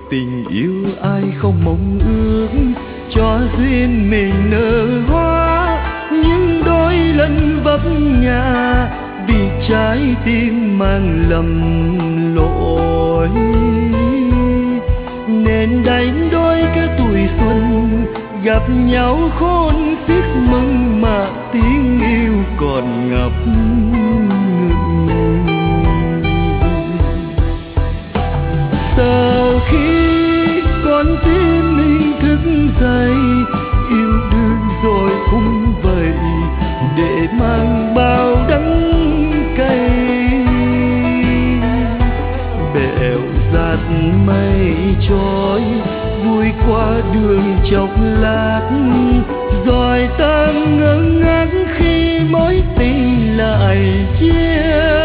tình yêu ai không mong ước cho duyên mình nở hoa, nhưng đôi lần vấp ngã vì trái tim mang lầm lỗi, nên đánh đôi cái tuổi xuân gặp nhau khôn xiết mừng mà tiếng yêu còn ngập ngừng. Sau khi con tim mình thức dậy, yêu đương rồi cũng vậy, để mang bao đắng cay. Bèo dạt mây trôi vui qua đường chốc lát, rồi ta ngơ ngác khi mối tình lại chia